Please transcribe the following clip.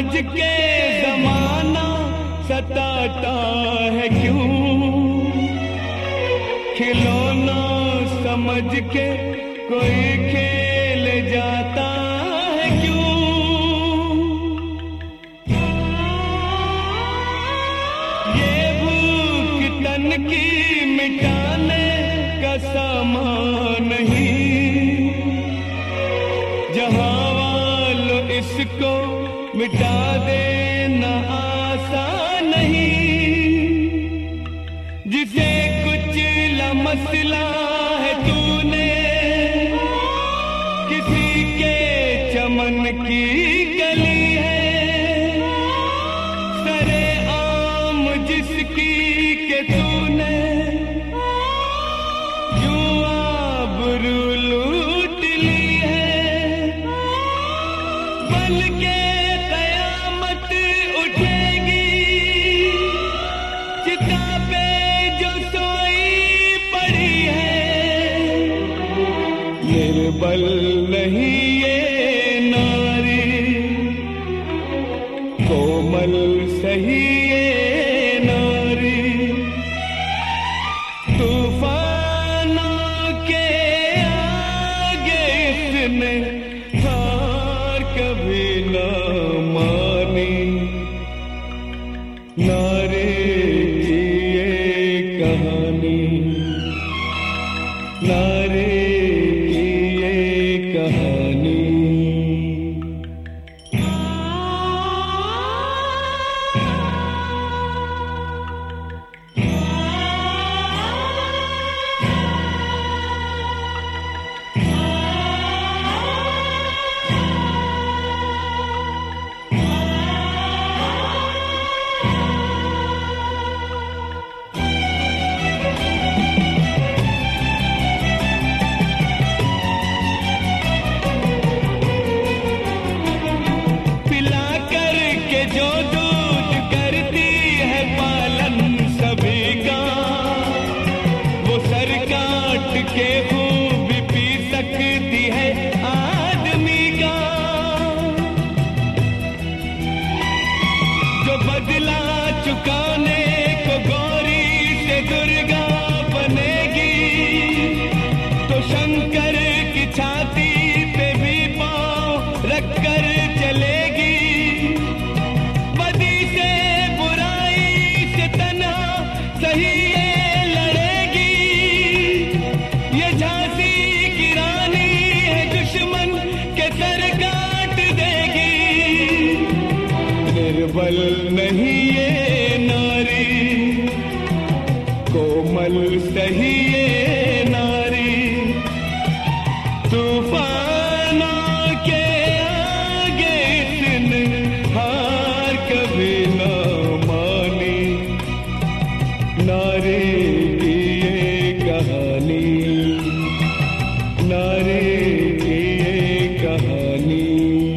समझ के ज़माना सताता है क्यों, खिलौना समझ के कोई खेल जाता है क्यों। ये भूख तन की मिटाने का सामान नहीं, जहां वालों इसको मिटा देना आसान नहीं। जिसे कुछ मसला है तूने किसी के चमन की गली है, सरे आम जिसकी के तूने यूं आबरू लूट ली है। बल्कि कयामत उठेगी चिता पे जो सोई पड़ी है। निर्बल नहीं ये नारी, कोमल सही ये नारी। तूफानों के आगे इसने हार कभी न मानी। नारी की ये कहानी, नारी की ये कहानी। जो दूध करती है पालन सभी का, वो सर काट के खूब पी सकती है आदमी का। जो बदला चुकाने को गौरी से दुर्गा बनेगी, तो शंकर की छाती पे भी पाँव रखकर चलेगी। सही ये लड़ेगी, ये झांसी की रानी है, दुश्मन के सर काट देगी। निर्बल नहीं ये नारी, कोमल सही ये नारी। तूफानों के आगे इसने हार कभी न मानी। नारी की ये कहानी, नारी की ये कहानी।